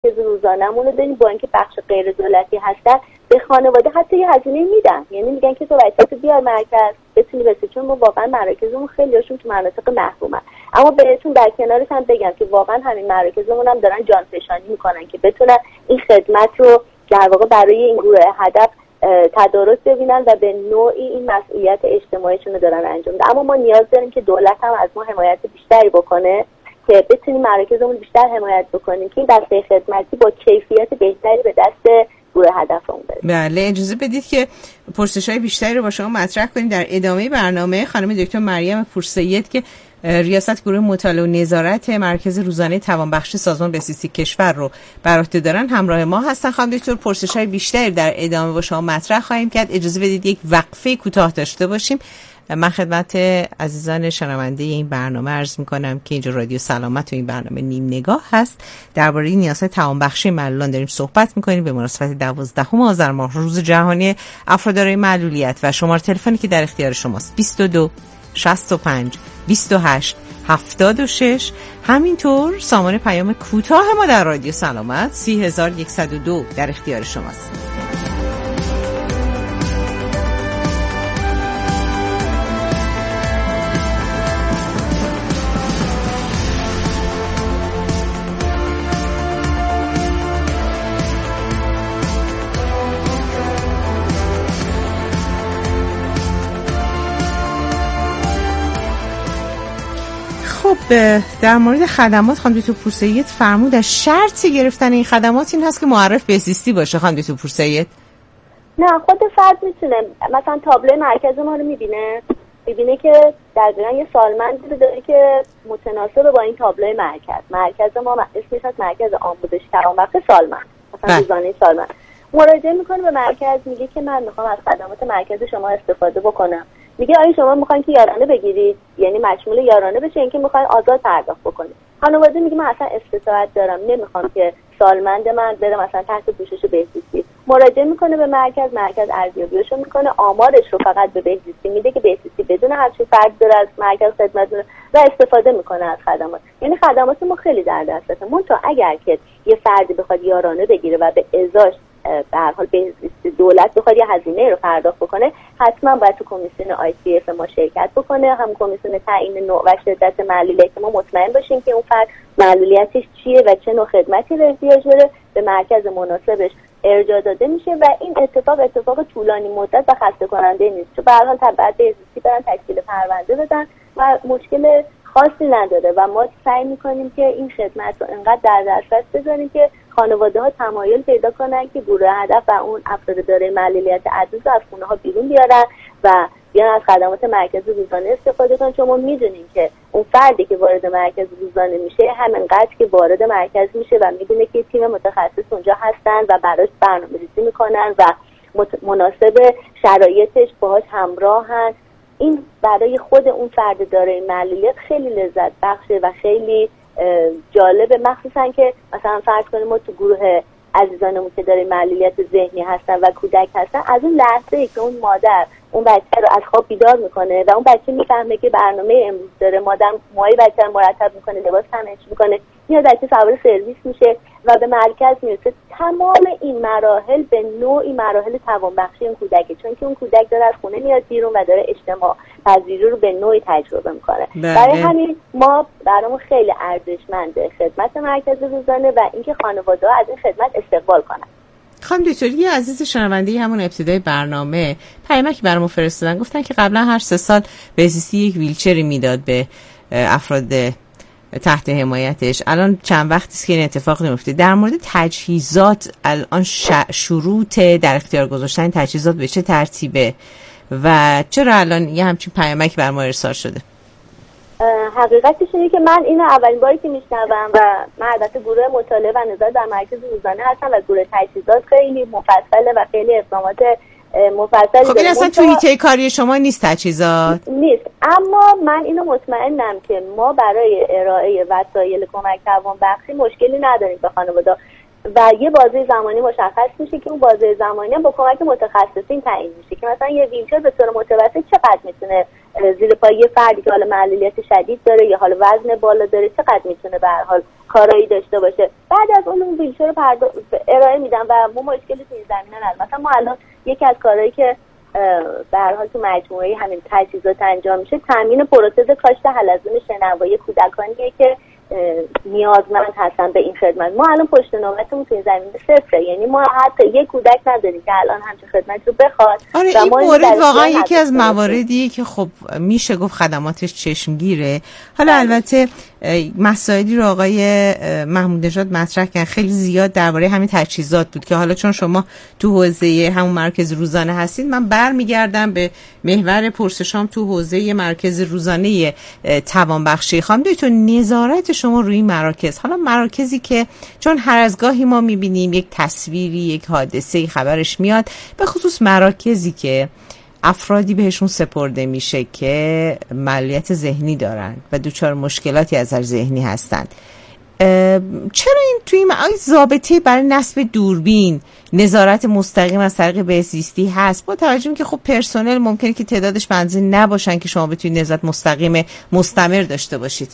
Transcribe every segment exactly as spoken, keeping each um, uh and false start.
مرکز روزانه‌مون رو داریم، با اینکه بخش غیر دولتی هستن به خانواده حتی یه هزینه میدن، یعنی میگن که تو بچه‌تو بیار مرکز بتونی بسی، چون ما واقعا مراکزمون خیلی‌هاشون تو مناطق محرومن. اما بهتون در کنارش هم بگم که واقعا همین مراکزمون هم دارن جانفشانی میکنن که بتونن این خدمت رو در واقع برای این گروه هدف تدارک ببینن و به نوعی این مسئولیت اجتماعیشون رو دارن انجام میدن. اما ما نیاز داریم که دولت هم از ما حمایت بیشتری بکنه که بتونیم مراکزمون بیشتر حمایت بکنیم که این دسته خدمتی با کیفیت بهتری به دست گروه هدفمون برسه. بله، اجازه بدید که پرسش‌های بیشتری رو با شما مطرح کنیم در ادامه برنامه. خانم دکتر مریم پورسید که ریاست گروه مطالعه و نظارت مرکز روزانه توانبخشی سازمان بهزیستی کشور رو بر عهده دارن همراه ما هستن. خانم دکتر پرسش‌های بیشتری در ادامه با شما مطرح خواهیم کرد. اجازه بدید یک وقفه کوتاه داشته باشیم. من خدمت عزیزان شنونده این برنامه عرض می‌کنم که اینجا رادیو سلامت و این برنامه نیم نگاه هست. درباره نیازهای توانبخشی معلولان داریم صحبت می‌کنیم به مناسبت دوازدهم آذر ماه، روز جهانی افراد دارای معلولیت، و شماره تلفنی که در اختیار شماست بیست و دو شصت و پنج بیست و هشت هفتاد و شش. همینطور سامان پیام کوتاه ما در رادیو سلامت سی هزار و صد و دو در اختیار شماست. خب در مورد خدمات خانم دکتر پورسید فرمودن شرط گرفتن این خدمات این هست که معرف بهزیستی باشه. خانم دکتر پورسید نه، خود فرد میتونه مثلا تابلو مرکز ما رو میبینه میبینه که در جریان یه سالمندی رو داره که متناسب با این تابلوی مرکز مرکز ما اسمش از مرکز آموزش توانبخش سالمند، مثلا روزانه سالمند، مراجعه میکنه به مرکز، میگه که من میخوام از خدمات مرکز شما استفاده بکنم. میگه آیا شما میخواین که یارانه بگیرید، یعنی مشمول یارانه بشه، اینکه میخواین آزاد پرداخت بکنید. خانواده میگه من اصلا استطاعت دارم، نمیخوام که سالمند من بره مثلا تحت پوشش بهزیستی. مراجعه میکنه به مرکز، مرکز ارزیابیشو میکنه، آمارش رو فقط به بهزیستی میده که بهزیستی بدون همچین فرد داره از مرکز خدمت داره و استفاده میکنه از خدمات. یعنی خدمات ما خیلی در دسترسه. منتها اگر که یه فردی بخواد یارانه بگیره و به ازاش به هر حال بهزیستی دولت بخواد یه هزینه رو پرداخت بکنه، حتما باید تو کمیسیون آی سی اف ما شرکت بکنه، هم کمیسیون تعیین نوع و شدت معلولیت، که ما مطمئن باشیم که اون فرد معلولیتش چیه و چه نوع خدمتی رو احتیاج داره، به مرکز مناسبش ارجاع داده میشه و این اتفاق اتفاق طولانی مدت و خسته کننده نیست، چون به هر حال تبع بهزیستی برن تکمیل پرونده بدن و مشکل خاصی نداره و ما سعی میکنیم که این خدمت رو انقدر در دسترس بذاریم که خانواده ها تمایل پیدا کنن که گروه هدف و اون افراد دارای معلولیت عزیز از خونه ها بیرون بیارن و بیان از خدمات مرکز روزانه استفاده کنن، چون ما میدونیم که اون فردی که وارد مرکز روزانه میشه همینقدر که وارد مرکز میشه و میدونه که تیم متخصص اونجا هستن و براش برنامه‌ریزی میکنن و مناسب شرایطش باهاش همراهن، این برای خود اون فرد دارای معلولیت خیلی لذت بخشه و خیلی جالبه، مخصوصا که مثلا فرض کنیم ما تو گروه عزیزانمون که داره معلولیت ذهنی هستن و کودک هستن، از اون لحظه‌ای که اون مادر اون بچه رو از خواب بیدار میکنه و اون بچه میفهمه که برنامه امروز داره، مادر موهای بچه رو مرتب میکنه، لباس تنش میکنه، یا بچه سوار سرویس میشه و به مرکز میرسه، تمام این مراحل به نوعی مراحل توانبخشی اون کودکه، چون که اون کودک داره از خونه میاد بیرون و داره اجتماع پذیری رو به نوعی تجربه میکنه. برای همین ما برامون خیلی ارزشمنده خدمت مرکز روزانه و اینکه خانواده‌ها از این خدمت استقبال کنن. خانم دکتر یه عزیز شنونده همون ابتدای برنامه پیامکی برامون فرستادن، گفتن که قبلا هر سه سال بهزیستی یک ویلچری میداد به افراد تحت حمایتش، الان چند وقتی است که این اتفاق نمیفته. در مورد تجهیزات الان شروط در اختیار گذاشتن تجهیزات به چه ترتیبه و چرا الان یه همچین پیامکی بر ما ارسال شده؟ حقیقتش اینه که من اینو اولین باری که میشنوم و من البته گروه مطالعه و نظارت در مرکز روزانه هستم و گروه تجهیزات خیلی مفصله و خیلی اقدامات مفصلی. خب این اصلا توی ایته کاری شما نیست تجهیزات؟ نیست، اما من اینو مطمئنم که ما برای ارائه وسایل کمک توانبخشی مشکلی نداریم به خانواده. و یه بازه زمانی مشخص میشه که اون بازه زمانی هم با کمک متخصصین تعیین میشه که مثلا یه ویلچر به طور متوسط چقدر میتونه زیر پای یه فردی که حالا معلولیت شدید داره یا حالا وزن بالا داره چقدر میتونه به هر حال کارایی داشته باشه. بعد از اون اون ویلچر رو پردا... ارائه میدن و ما مشکلی تو این زمینه نداریم. مثلا ما الان یکی از کارهایی که به هر حال تو مجموعه همین تجهیزات انجام میشه تامین پروتز کاشت حلزون شنوایی کودکانیه که نیازمند هستن به این خدمت. ما الان پشت نامتمون تو این زمینه صفره، یعنی ما حتی یک کودک نداریم که الان همچین خدمت رو بخواد. آره این مورد واقعا یکی از مواردیه که خب میشه گفت خدماتش چشمگیره. حالا بله. البته مسائلی رو آقای محمود نژاد مطرح کردن خیلی زیاد درباره همین تجهیزات بود که حالا چون شما تو حوزه همون مرکز روزانه هستید من برمیگردم به محور پرسشام تو حوزه مرکز روزانه توانبخشی. خانم دکتر نظارت شما روی مراکز، حالا مراکزی که چون هر از گاهی ما میبینیم یک تصویری یک حادثه خبرش میاد، به خصوص مراکزی که افرادی بهشون سپرده میشه که معلولیت ذهنی دارن و دچار مشکلاتی از نظر ذهنی هستند، چرا این توی این ضابطه برای نصب دوربین نظارت مستقیم از طریق بهزیستی هست، با توجه که خب پرسنل ممکنه که تعدادش بنزی نباشن که شما بتونید نظارت مستقیم مستمر داشته باشید؟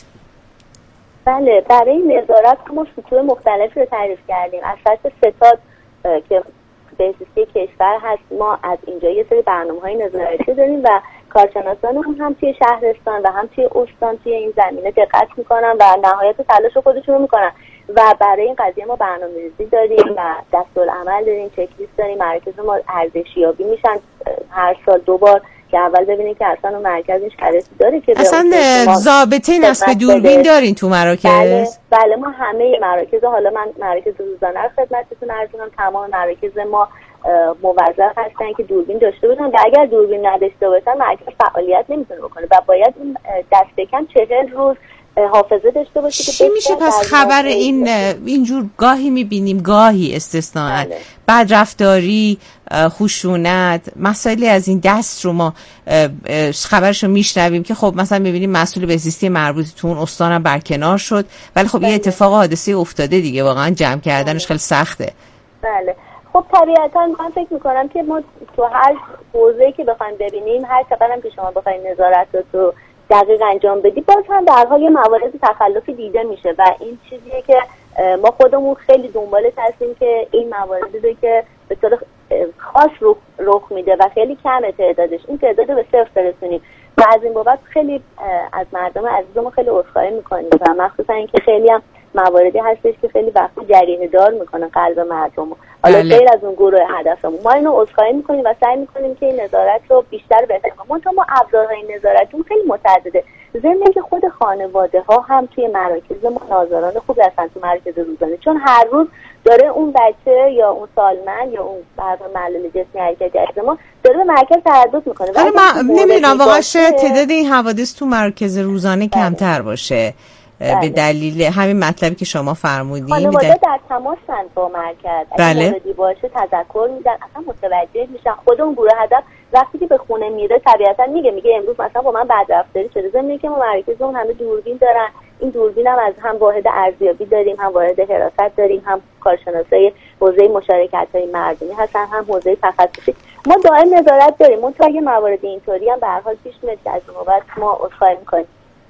بله، برای نظارت ما سطوح مختلفی رو تعریف کردیم. از سطح ستاد که بهزیستی کشور هست ما از اینجا یه سری برنامه‌های نظارتی داریم و کارشناسان هم هم توی شهرستان و هم توی استان توی این زمینه دقت میکنن و نهایت تلاش خودشون رو میکنن و برای این قضیه ما برنامه‌ریزی داریم و دستورالعمل داریم، چک لیست داریم. مراکز ما ارزشیابی میشن هر سال دو بار که اول ببینید که اصلا مرکزش شرایطی داره که اصلا ضابطه نصب دوربین دارین تو مراکز؟ بله, بله ما همه مراکز، حالا من مراکز روزانه رو خدمتتون عرض کنم، تمام مراکز ما موظف هستن که دوربین داشته باشن و اگر دوربین نداشته باشن مرکز فعالیت نمیتونه بکنه و باید این دست کم چهل روز حافظه داشته باشه. چی میشه پس خبر این اینجور گاهی میبینیم گاهی استثناء بدرفتاری، خشونت، مسائلی از این دست رو ما خبرشو میشنویم که خب مثلا میبینیم مسئول بهزیستی مربوط تو اون استان هم برکنار شد، ولی خب یه اتفاق حادثه افتاده دیگه، واقعا جمع کردنش خیلی سخته. بله خب طبیعتا من فکر میکنم که ما تو هر حوزه‌ای که بخوایم ببینیم، هر چقدر که شما بخواید نظارت رو تو دقیق انجام بدی، باز هم در حال یه موارد تخلفی دیده میشه و این چیزیه که ما خودمون خیلی دنبالش هستیم که این مواردی رو که به طور خاص رخ, رخ میده و خیلی کمه تعدادش، این تعداد رو به صفر برسونیم و از این بابت خیلی از مردم عزیزمون خیلی عذرخواهی میکنیم و مخصوصا اینکه خیلی هم مواردی هستش که خیلی وقتی جریحه دار میکنن قلب مردم. حالا غیر از اون گروه هدفمون ما اینو عذرخواهی میکنیم و سعی میکنیم که این نظارت رو بیشتر بهتر کنیم. ما ما ابزارهای نظارتمون خیلی متعدده، ضمن که خود خانواده ها هم توی مراکز ما ناظران خوب هستن تو مراکز روزانه، چون هر روز داره اون بچه یا اون سالمند یا اون برای معلول جسمی حرکتی از ما داره به مرکز تردد میکنه. ولی من نمیدونم واقعا شاید تعداد این حوادث تو مراکز روزانه کمتر باشه بله. به دلیل همین مطلبی که شما فرمودین. خانواده در, در تماسن با مرکز، بله. اگه باشه تذکر میدن، اصلا متوجه میشن. خود اون گروه هدف وقتی که به خونه میره طبیعتا میگه میگه امروز مثلا با من بدرفتاری شده، ضمن که ما مرکزمون همه دوربین دارن. این دوربین هم از هم واحد ارزیابی داریم، هم واحد حراست داریم، هم کارشناسای حوزه مشارکت‌های مردمی هستن، هم حوزه تخصصی. ما دائم نظارت داریم. اون تا یه موارد اینطوری هم به هر حال پیش میاد که از اون بابت ما عذرخواهی می‌کنیم.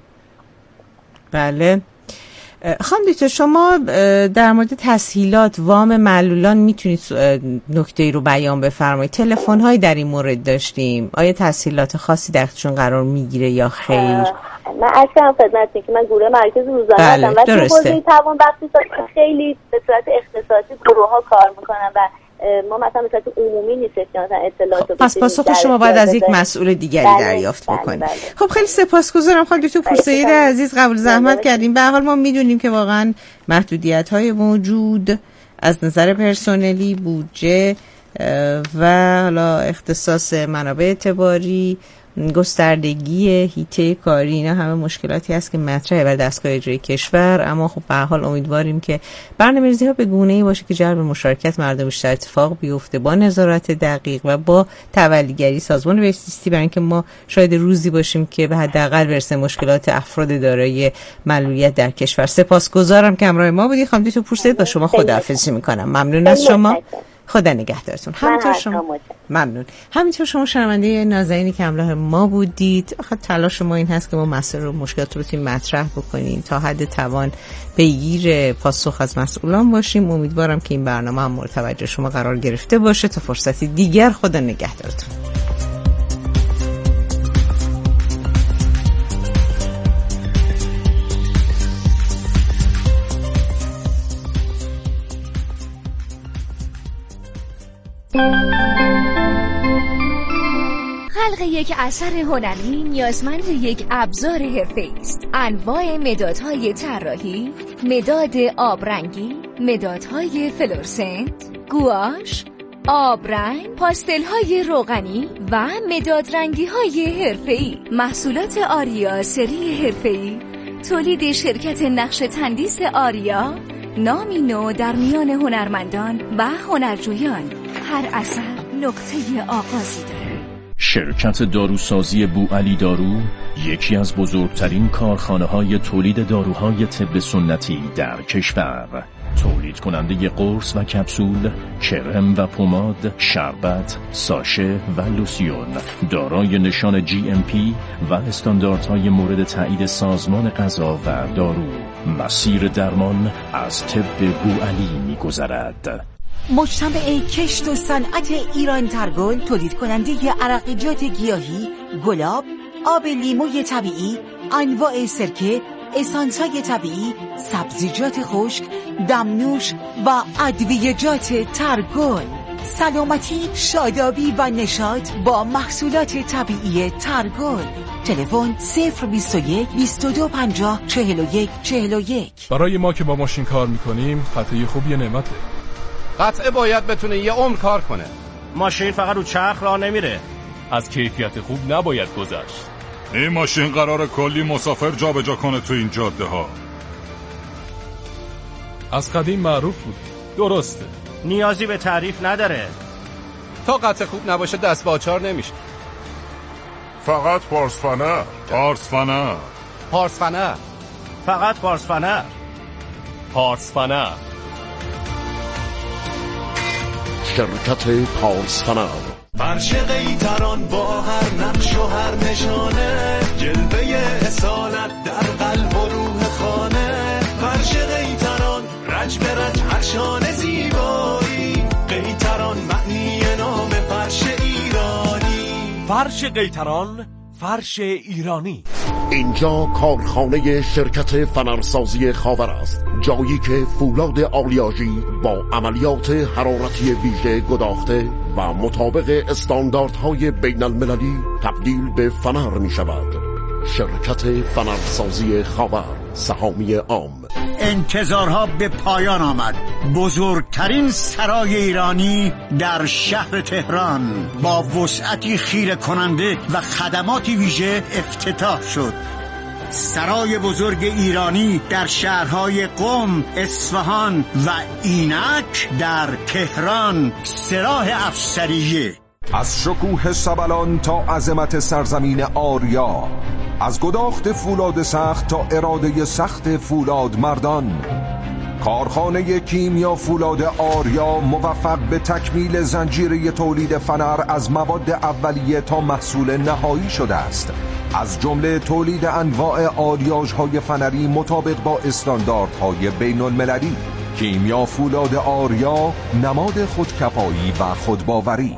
بله. خانم دکتر شما در مورد تسهیلات وام معلولان میتونید نکته‌ای رو بیان بفرمایید؟ تلفن‌هایی در این مورد داشتیم، آیا تسهیلات خاصی درشون قرار میگیره یا خیر؟ من اصلا خدمتتون که من گروه مرکز روزانه بله، هستم و تو حوزه توانبخشی خیلی به صورت اختصاصی گروه‌ها کار میکنن و ما مثلا به صورت عمومی نیست که مثلا اطلاعات رو پس پاسخ شما باید از یک مسئول دیگری بله، دریافت بله، بکنید. بله. خب خیلی سپاسگزارم خانم دکتر پورسید عزیز، قبول زحمت کردیم. به هر حال ما میدونیم که واقعا محدودیت‌های موجود از نظر پرسنلی، بودجه و حالا اختصاص منابع اعتباری گستردگی هیته کاری، اینا همه مشکلاتی هست که مطرحه بر دستگاه اجرایی کشور. اما خب به هر حال امیدواریم که برنامه‌ریزی‌ها به گونه‌ای باشه که جلب مشارکت مردم بیشتر اتفاق بیفته، با نظارت دقیق و با تولیگری سازمان بهزیستی، برای اینکه ما شاید روزی باشیم که به حداقل برسه مشکلات افراد دارای معلولیت در کشور. سپاسگزارم که همراه ما بودید. خانم دیتو پورسید، با شما خداحافظی می‌کنم. ممنون از شما. خدا نگهدارتون. همینطور شما ممنون. همینطور شما شنونده نازنینی که همراه ما بودید. آخه تلاش ما این هست که ما مسائل و مشکلات رو بتونیم مطرح بکنیم، تا حد توان پیگیر پاسخ از مسئولان باشیم. امیدوارم که این برنامه هم مورد توجه شما قرار گرفته باشه. تا فرصتی دیگر، خدا نگهدارتون. خلق یک اثر هنری نیازمند یک ابزار حرفه‌ای است. انواع مدادهای طراحی، مداد آبرنگی، مدادهای فلورسنت، گواش، آبرنگ، پاستل‌های روغنی و مداد رنگی‌های حرفه‌ای. محصولات آریا سری حرفه‌ای تولید شرکت نقش تندیس آریا، نامی نو در میان هنرمندان و هنرجویان. هر اثر نقطه آغازی داره. شرکت داروسازی بوعلی دارو یکی از بزرگترین کارخانه‌های تولید داروهای طب سنتی در کشور. تولید کننده قرص و کپسول، کرم و پماد، شربت، ساشه و لوسیون، دارای نشان جی ام پی و استانداردهای مورد تایید سازمان غذا و دارو. مسیر درمان از طب بوعلی می‌گذرد. مجتمع کشت و صنعت ایران ترگل تولید کننده عرقیجات گیاهی، گلاب، آب لیموی طبیعی، انواع سرکه، اسانس‌های طبیعی، سبزیجات خشک، دمنوش و ادویه‌جات ترگل. سلامتی، شادابی و نشاط با محصولات طبیعی ترگل. تلفن صفر بیست و یک بیست و دو پنجاه چهل و یک چهل و یک. برای ما که با ماشین کار میکنیم قطعه خوب یه نعمته. قطعه باید بتونه یه عمر کار کنه. ماشین فقط رو چرخ راه نمیره. از کیفیت خوب نباید گذشت. این ماشین قراره کلی مسافر جابجا کنه تو این جاده ها. از قدیم معروف بود. درسته. نیازی به تعریف نداره. تا قطعه خوب نباشه دست به آچار نمیشه. فقط پارس فنر. پارس فنر. پارس فنر. فقط پارس فنر. پارس فنر. شرکت پارس فنر. فرش قیتران با هر نقش و هر نشانه، جلوه اصالت در قلب و روح خانه. فرش قیتران رج به رج هرشان زیبایی، قیتران معنی نام فرش ایرانی. فرش قیتران، فرش ایرانی. اینجا کارخانه شرکت فنرسازی خاور است، جایی که فولاد آلیاژی با عملیات حرارتی ویژه گداخته و مطابق استانداردهای بین المللی تبدیل به فنر می شود. شرکت فنرسازی خاور، سهامی عام. انتظارها به پایان آمد. بزرگترین سرای ایرانی در شهر تهران با وسعتی خیره کننده و خدماتی ویژه افتتاح شد. سرای بزرگ ایرانی در شهرهای قم، اصفهان و اینک در تهران، سراح افسریه. از شکوه سبلان تا عظمت سرزمین آریا، از گداخت فولاد سخت تا اراده سخت فولاد مردان، کارخانه کیمیا فولاد آریا موفق به تکمیل زنجیره تولید فنر از مواد اولیه تا محصول نهایی شده است، از جمله تولید انواع آلیاژهای فنری مطابق با استانداردهای بین المللی. کیمیا فولاد آریا، نماد خودکفایی و خودباوری.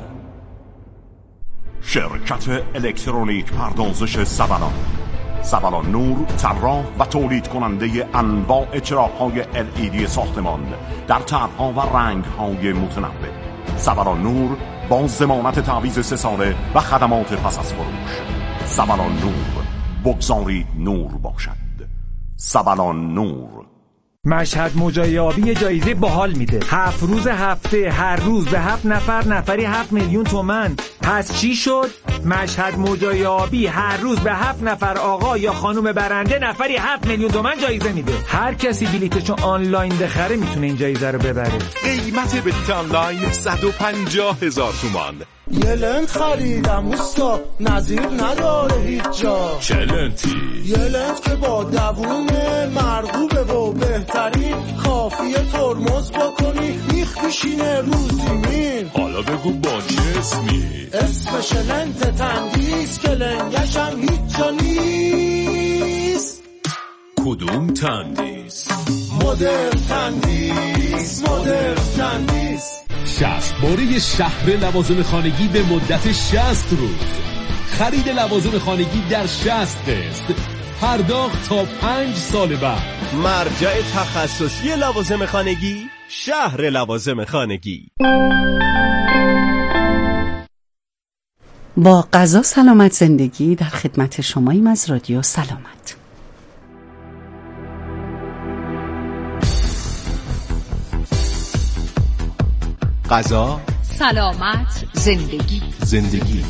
شرکت الکترونیک پردازش سبلان. سبلان نور، طراح و تولید کننده انواع چراغ‌های ال ای دی ساختمان در طرح‌ها و رنگ‌های متنوع. سبلان نور با ضمانت تعویض سه ساله و خدمات پس از فروش. سبلان نور، بگذارید نور باشد. سبلان نور. مشهد مجایابی جایزه باحال میده. هفت روز هفته، هر روز به هفت نفر، نفری هفت میلیون تومن. پس چی شد؟ مشهد موجای آبی هر روز به هفت نفر آقا یا خانم برنده نفری هفت میلیون تومان جایزه میده. هر کسی بلیتشو آنلاین بخره میتونه این جایزه رو ببره. قیمت بلیت آنلاین صد و پنجاه هزار تومان. یه لنت خریدم اوستا، نظیر نداره هیچ جا. چه لنتی؟ یه لنت که با دووم مرغوبه و بهترین، کافیه ترمز بکنی میخ میشینه روزی مین. حالا بگو با چه اسمی؟ اسمش لنت تندیس که لنگشم هیچ جا نیست. کدوم تندیس؟ مدرن تندیس، مدرن تندیس. شصت باره شهر لوازم خانگی به مدت شصت روز. خرید لوازم خانگی در شصت قسط، پرداخت تا پنج سال بعد. مرجع تخصصی لوازم خانگی، شهر لوازم خانگی. با غذا سلامت زندگی در خدمت شماییم از رادیو سلامت. غذا سلامت زندگی زندگی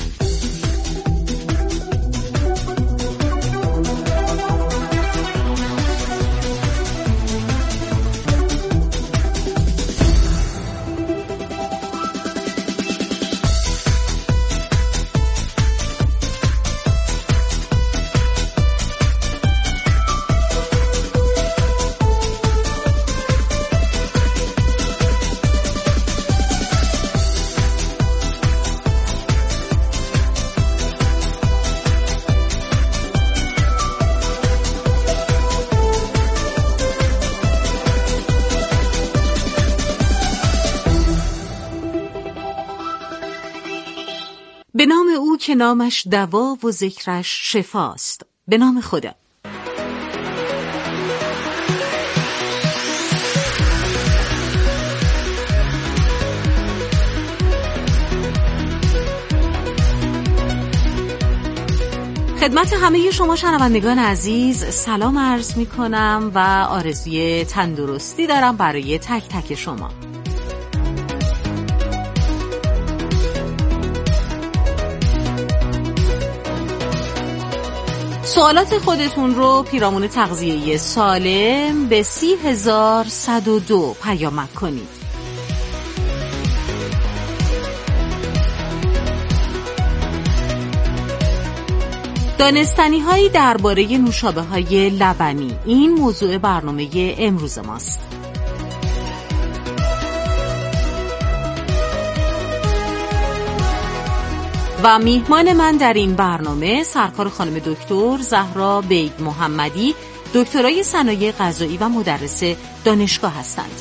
به نام او که نامش دوا و ذکرش شفاست. به نام خدا. خدمت همه شما شنوندگان عزیز سلام عرض می کنم و آرزوی تندرستی دارم برای تک تک شما. سوالات خودتون رو پیرامون تغذیه سالم به سی هزار صد و دو پیامک کنید. دانستنی هایی درباره نوشابه های لبنی، این موضوع برنامه امروز ماست. و میهمان من در این برنامه سرکار خانم دکتر زهرا بیگ محمدی، دکترای صنایع غذایی و مدرس دانشگاه هستند.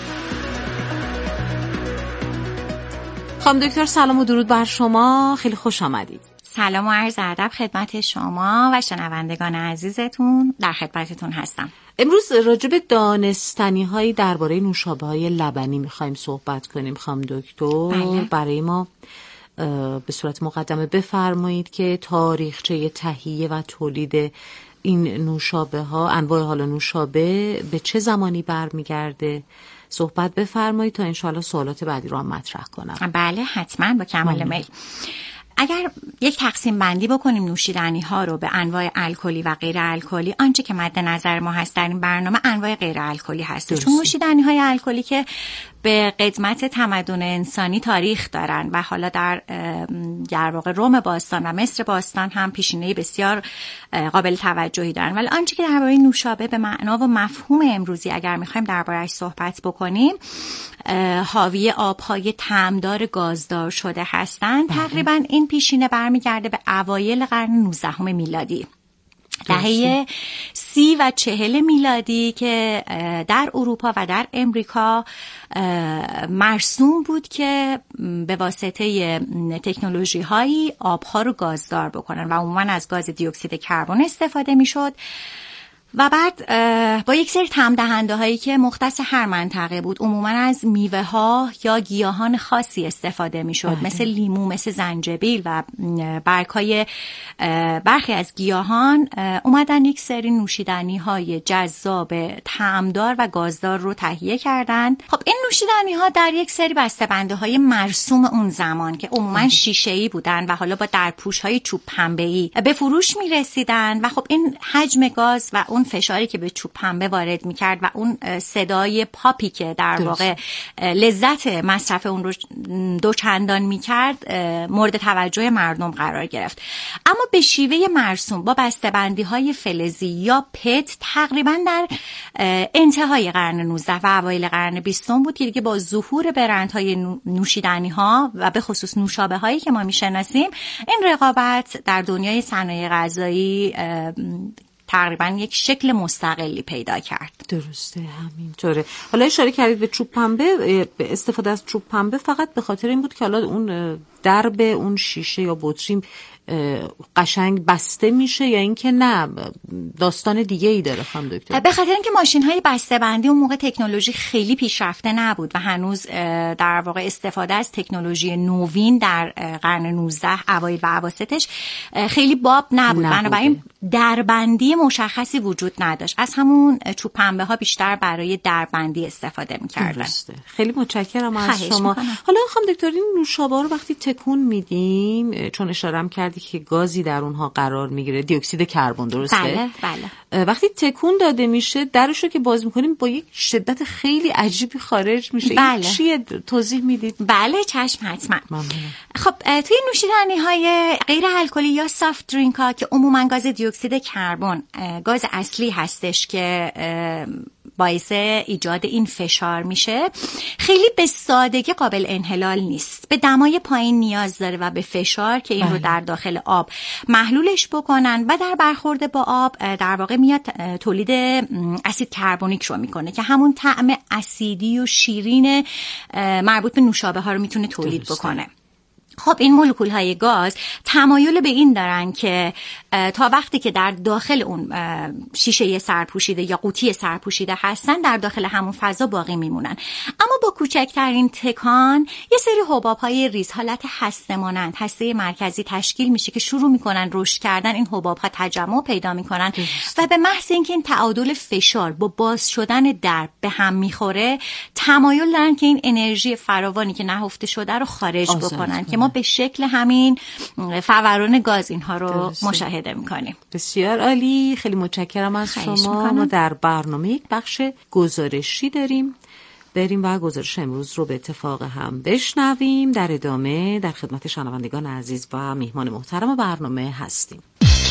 خانم دکتر سلام و درود بر شما، خیلی خوش آمدید. سلام و عرض ادب خدمت شما و شنوندگان عزیزتون، در خدمتتون هستم. امروز راجع به دانستنی هایی درباره نوشابه های لبنی میخوایم صحبت کنیم. خانم دکتر بله. برای ما به صورت مقدمه بفرمایید که تاریخچه تهیه و تولید این نوشابه ها، انواع حالا نوشابه به چه زمانی برمیگرده صحبت بفرمایید تا انشاءالله سوالات بعدی رو هم مطرح کنم. بله حتما با کمال میل. اگر یک تقسیم بندی بکنیم نوشیدنی ها رو به انواع الکلی و غیر الکلی، آنچه که مد نظر ما هست در این برنامه انواع غیر الکلی هست. چون نوشیدنی های الکلی که به قدمت تمدن انسانی تاریخ دارن و حالا در در واقع روم باستان و مصر باستان هم پیشینه بسیار قابل توجهی دارن، ولی آنچه که درباره نوشابه به معنا و مفهوم امروزی اگر میخوایم درباره‌اش صحبت بکنیم، حاوی آب‌های طعمدار گازدار شده هستند. تقریبا این پیشینه برمیگرده به اوایل قرن نوزدهم میلادی، دهه سی و چهل میلادی، که در اروپا و در امریکا مرسوم بود که به واسطه تکنولوژی هایی آبها رو گازدار بکنن و عموما از گاز دی اکسید کربن استفاده می شد و بعد با یک سری طعم دهنده هایی که مختص هر منطقه بود، عموما از میوه ها یا گیاهان خاصی استفاده می شد، مثل لیمو، مثل زنجبیل و برگ های برخی از گیاهان، اومدن یک سری نوشیدنی های جذاب طعمدار و گازدار رو تهیه کردند. خب این نوشیدنی ها در یک سری بسته‌بندی های مرسوم اون زمان که عموما شیشه‌ای بودن و حالا با درپوش های چوب پنبه‌ای به فروش می رسیدن و خب این حجم گاز و اون فشاری که به چوب پنبه وارد میکرد و اون صدای پاپی که در واقع لذت مصرف اون رو دوچندان میکرد مورد توجه مردم قرار گرفت. اما به شیوه مرسوم با بسته‌بندی های فلزی یا پت تقریبا در انتهای قرن نوزدهم و اوایل قرن بیستم بود که دیگه با ظهور برندهای نوشیدنی ها و به خصوص نوشابه هایی که ما میشناسیم، این رقابت در دنیای صنایع غذایی تقریبا یک شکل مستقلی پیدا کرد. درسته، همینطوره. حالا اشاره کردید به چوب پنبه، به استفاده از چوب پنبه فقط به خاطر این بود که حالا اون درب اون شیشه یا بطری قشنگ بسته میشه یا اینکه نه داستان دیگه ای داره خانم دکتر؟ به خاطر اینکه ماشین های بسته بندی اون موقع تکنولوژی خیلی پیشرفته نبود و هنوز در واقع استفاده از تکنولوژی نوین در قرن نوزدهم اوایل و اواسطش خیلی باب نبود، بنابراین دربندی مشخصی وجود نداشت. از همون چوب پنبه ها بیشتر برای دربندی استفاده میکردن. درسته. خیلی متشکرم از شما. حالا خانم دکتر این نوشابه رو وقتی تکون میدیم، چون اشاره کردی که گازی در اونها قرار میگیره، دی اکسید کربن، درسته؟ بله بله. وقتی تکون داده میشه درشو که باز میکنیم با یک شدت خیلی عجیبی خارج میشه. بله. این چیه توضیح میدید؟ بله چشم حتما. خب توی نوشیدنی های غیر الکلی یا سافت درینک ها که عموما گاز دی اکسید کربن گاز اصلی هستش که باعث ایجاد این فشار میشه، خیلی به سادگی قابل انحلال نیست. به دمای پایین نیاز داره و به فشار که این رو در داخل آب محلولش بکنن و در برخورد با آب در واقع میاد تولید اسید کربونیک رو میکنه که همون طعم اسیدی و شیرین مربوط به نوشابه ها رو میتونه تولید درسته. بکنه. خب این مولکول های گاز تمایل به این دارن که تا وقتی که در داخل اون شیشه سرپوشیده یا قوطی سرپوشیده هستن در داخل همون فضا باقی میمونن، اما با کوچکترین تکان یه سری حباب های ریز حالت هسته مانند هسته مرکزی تشکیل میشه که شروع میکنن رشد کردن. این حباب ها تجمع پیدا میکنن و به محض اینکه این تعادل فشار با باز شدن درب به هم میخوره، تمایل دارن که این انرژی فراوانی که نهفته شده رو خارج بکنن که ما به شکل همین فوران گاز اینها رو درسته. مشاهده میکنیم. بسیار عالی، خیلی متشکرم از شما. ما در برنامه یک بخش گزارشی داریم، بریم و گزارش امروز رو به اتفاق هم بشنویم. در ادامه در خدمت شنوندگان عزیز و میهمان محترم برنامه هستیم.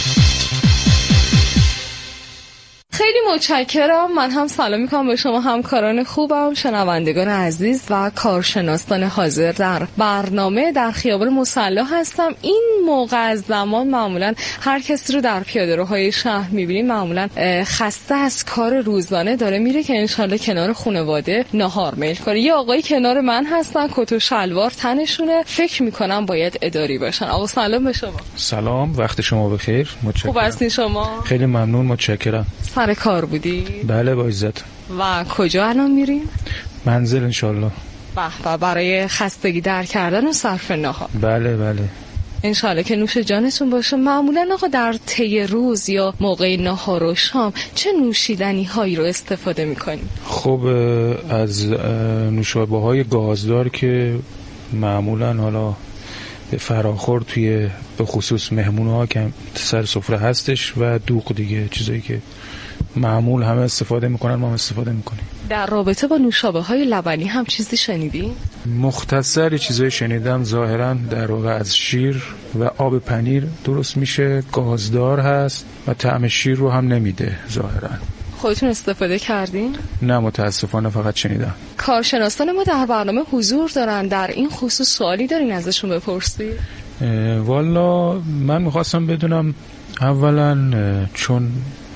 خیلی متشکرم. من هم سلام میکنم به شما همکاران خوبم، شنوندگان عزیز و کارشناسان حاضر در برنامه. در خیابان مسلح هستم. این موقع از زمان معمولا هر کسی رو در پیاده‌روهای شهر میبینیم معمولا خسته از کار روزانه داره میره که انشالله کنار خانواده نهار میل کنه. یه آقایی کنار من هستن، کت و شلوار تنشونه، فکر میکنم باید اداری باشن. آقا سلام به شما. سلام، وقت شما بخیر. متشکرم. خوب هستین شما؟ خیلی ممنون، متشکرم. سر کار بودی؟ بله با عزت. و کجا الان میرین؟ منزل انشالله. به برای خستگی در کردن و صرف نهار. بله بله انشالله که نوش جانتون باشه. معمولا آقا در طی روز یا موقع نهار و شام چه نوشیدنی هایی رو استفاده میکنیم؟ خب از نوشابه های گازدار که معمولا حالا به فراخور توی به خصوص مهمون ها که سر سفره هستش و دوغ دیگه، چیزایی که معمول همه استفاده میکنن ما هم استفاده میکنیم. در رابطه با نوشابه های لبنی هم چیزی شنیدی؟ مختصری چیزایی شنیدم. ظاهرا در واقع از شیر و آب پنیر درست میشه، گازدار هست و طعم شیر رو هم نمیده ظاهرا. خودتون استفاده کردین؟ نه متاسفانه فقط شنیدم. کارشناسان ما در برنامه حضور دارن، در این خصوص سوالی دارین ازشون بپرسی؟ والا من میخواستم بدونم اولا چون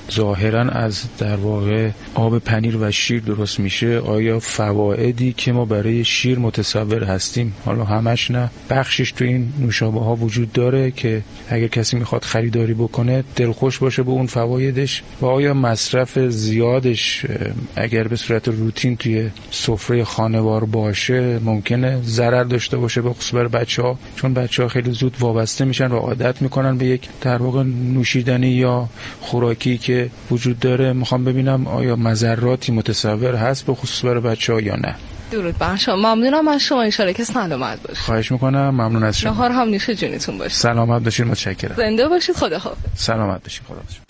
ظاهراً از در واقع آب پنیر و شیر درست میشه، آیا فوایدی که ما برای شیر متصور هستیم، حالا همش نه، بخشش تو این نوشابه ها وجود داره که اگر کسی میخواد خریداری بکنه دلخوش باشه به اون فوایدش؟ و آیا مصرف زیادش اگر به صورت روتین توی سفره خانوار باشه ممکنه ضرر داشته باشه، به خصوص برای بچه‌ها؟ چون بچه‌ها خیلی زود وابسته میشن و عادت میکنن به یک در واقع نوشیدنی یا خوراکی که وجود داره. میخوام ببینم آیا مضراتی متصور هست به خصوص برای بچه‌ها یا نه. درود بر شما، ممنونم از شما، ان شاءالله که سلامت باشید. خواهش میکنم، ممنون از شما. نهار هم نوش جونتون باشه. سلامت باشید، متشکرم. زنده باشید، خدا حافظ. سلامت باشید، خدا حافظ.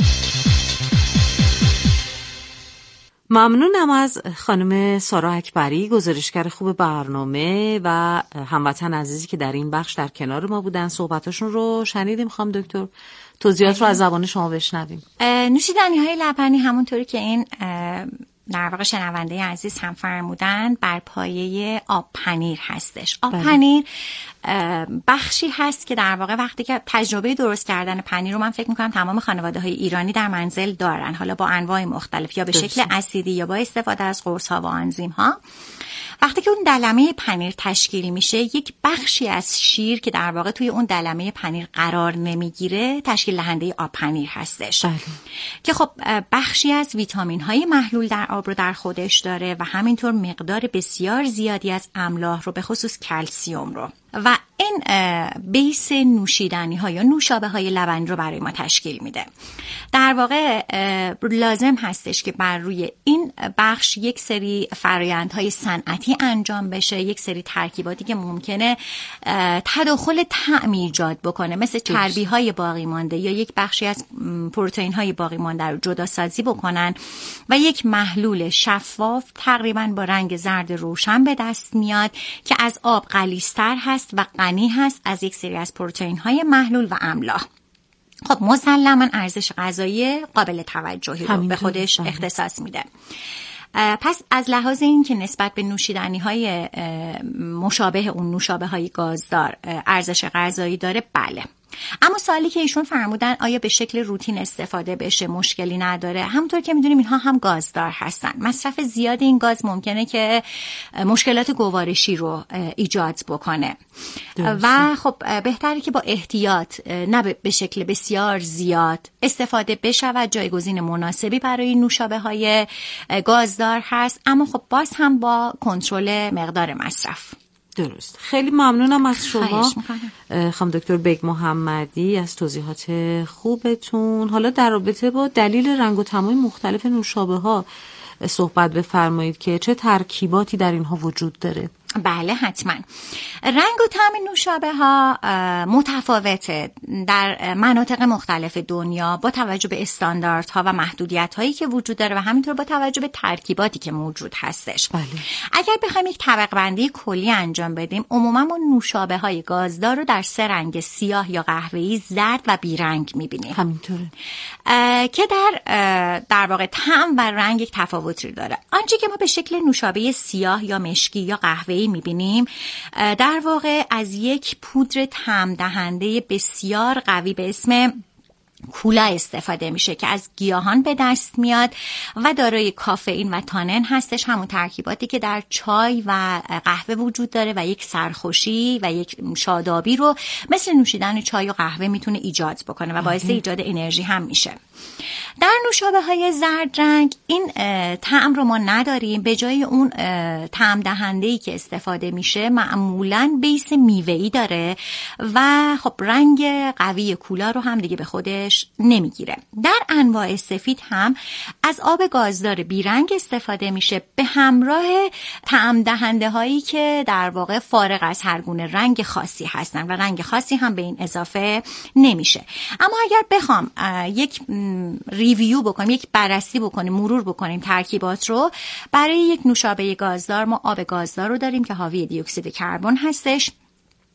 ممنونم از خانم سارا اکبری، گزارشگر خوب برنامه و هموطن عزیزی که در این بخش در کنار ما بودن. صحبتاشون رو شنیدیم. خانم دکتر توضیحات رو از زبان شما بشنویم. نوشیدنی های لبنی همونطوری که این در واقع شنونده عزیز هم فرمودن بر پایه آب پنیر هستش. آب بله. پنیر بخشی هست که در واقع وقتی که تجربه درست کردن پنیر رو من فکر میکنم تمام خانواده های ایرانی در منزل دارن، حالا با انواع مختلف، یا به شکل اسیدی یا با استفاده از قرص ها و آنزیم ها. وقتی که اون دلمه پنیر تشکیل میشه، یک بخشی از شیر که در واقع توی اون دلمه پنیر قرار نمیگیره تشکیل دهنده آب پنیر هستش بله. که خب بخشی از ویتامین های محلول در آب رو در خودش داره و همینطور مقدار بسیار زیادی از املاح رو، به خصوص کلسیوم رو، و این بیس نوشیدنی ها یا نوشابه های لبنی رو برای ما تشکیل میده. در واقع لازم هستش که بر روی این بخش یک سری فرآیندهای صنعتی انجام بشه، یک سری ترکیباتی که ممکنه تداخل طعمی ایجاد بکنه، مثل چربی های باقی مانده یا یک بخشی از پروتئین های باقی مانده رو جدا سازی بکنن و یک محلول شفاف تقریبا با رنگ زرد روشن به دست میاد که از آب غلیظ‌تر هست و غنی هست از یک سری از پروتئین های محلول و املاح. خب مسلماً ارزش غذایی قابل توجهی رو به خودش اختصاص میده. پس از لحاظ این که نسبت به نوشیدنی های مشابه اون نوشابه های گازدار ارزش غذایی داره، بله. اما سوالی که ایشون فرمودن آیا به شکل روتین استفاده بشه مشکلی نداره؟ همونطور که میدونیم اینها هم گازدار هستن. مصرف زیاد این گاز ممکنه که مشکلات گوارشی رو ایجاد بکنه درسته. و خب بهتره که با احتیاط، نه به شکل بسیار زیاد استفاده بشه و جایگزین مناسبی برای نوشابه های گازدار هست، اما خب باز هم با کنترل مقدار مصرف. درست. خیلی ممنونم از شما خانم دکتر بیگ محمدی از توضیحات خوبتون. حالا در رابطه با دلیل رنگ و طعم مختلف نوشابه ها صحبت بفرمایید که چه ترکیباتی در اینها وجود داره. بله حتما. رنگ و طعم نوشابه ها متفاوته در مناطق مختلف دنیا با توجه به استانداردها و محدودیت هایی که وجود داره و همینطور با توجه به ترکیباتی که موجود هستش. بله. اگر بخوایم یک طبقه بندی کلی انجام بدیم، عموما ما نوشابه های گازدار رو در سه رنگ سیاه یا قهوه‌ای، زرد و بیرنگ می‌بینیم. همینطوره. که در در واقع طعم و رنگ یک تفاوتی داره. آنچه که ما به شکل نوشابه سیاه یا مشکی یا قهوه‌ای می‌بینیم در واقع از یک پودر طعم دهنده بسیار قوی به اسم کولا استفاده میشه که از گیاهان به دست میاد و دارای کافئین و تانن هستش، همون ترکیباتی که در چای و قهوه وجود داره و یک سرخوشی و یک شادابی رو مثل نوشیدن چای و قهوه میتونه ایجاد بکنه و باعث ایجاد انرژی هم میشه. در نوشابه های زرد رنگ این طعم رو ما نداریم، به جای اون طعم دهنده‌ای که استفاده میشه معمولاً بیس میوه‌ای داره و خب رنگ قوی کولا رو هم دیگه به خودش نمیگیره. در انواع سفید هم از آب گازدار بیرنگ استفاده میشه به همراه طعم دهنده هایی که در واقع فارغ از هر گونه رنگ خاصی هستن و رنگ خاصی هم به این اضافه نمیشه. اما اگر بخوام یک ریویو بکنیم، یک بررسی بکنیم، مرور بکنیم ترکیبات رو، برای یک نوشابه گازدار ما آب گازدار رو داریم که حاوی دی اکسید کربن هستش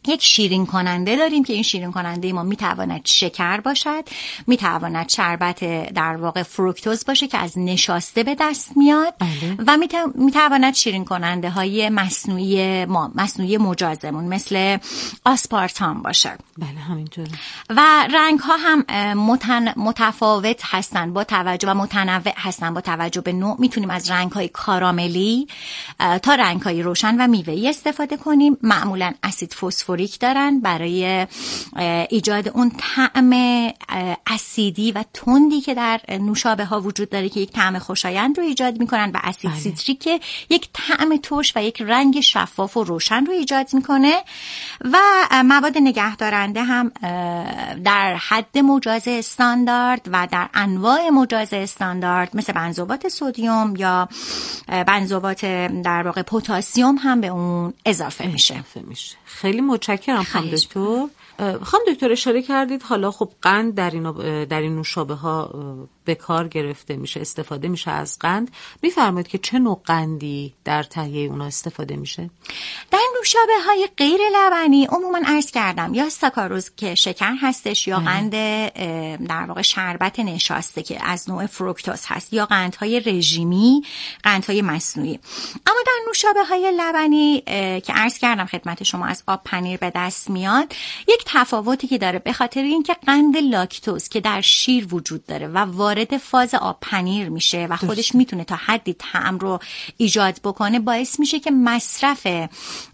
یک شیرین کننده داریم که این شیرین کننده ما میتواند شکر باشد، میتواند شربت در واقع فروکتوز باشه که از نشاسته به دست میاد بله. و میتواند شیرین کننده های مصنوعی ما مصنوعی مجازمون مثل آسپارتام باشه. بله همینطوره. و رنگ ها هم متن... متفاوت هستن با توجه و متنوع هستن با توجه به نوع. میتونیم از رنگ های کاراملی تا رنگ های روشن و میوه‌ای استفاده کنیم. معمولا اسید فسفوریک دارن برای ایجاد اون طعم اسیدی و تندی که در نوشابه ها وجود داره که یک طعم خوشایند رو ایجاد میکنن و اسید بله. سیتریک که یک طعم ترش و یک رنگ شفاف و روشن رو ایجاد میکنه. و مواد نگهدارنده هم در حد مجاز استاندارد و در انواع مجاز استاندارد مثل بنزوات سدیم یا بنزوات در واقع پتاسیم هم به اون اضافه میشه. اضافه میشه. خیلی متشکرم خانم دکتر. خانم دکتر اشاره کردید حالا خب قند در این در این نوشابه ها به کار گرفته میشه، استفاده میشه از قند. میفرمایید که چه نوع قندی در تهیه اونا استفاده میشه؟ در نوشابه های غیر لبنی عموما عرض کردم یا ساکاروز که شکر هستش یا قند در واقع شربت نشاسته که از نوع فروکتوز هست یا قندهای رژیمی، قندهای مصنوعی. اما در نوشابه های لبنی که عرض کردم خدمت شما از آب پنیر به دست میاد، یک تفاوتی که داره به خاطر اینکه قند لاکتوز که در شیر وجود داره و وارد فاز آب پنیر میشه و خودش میتونه تا حدی طعم رو ایجاد بکنه، باعث میشه که مصرف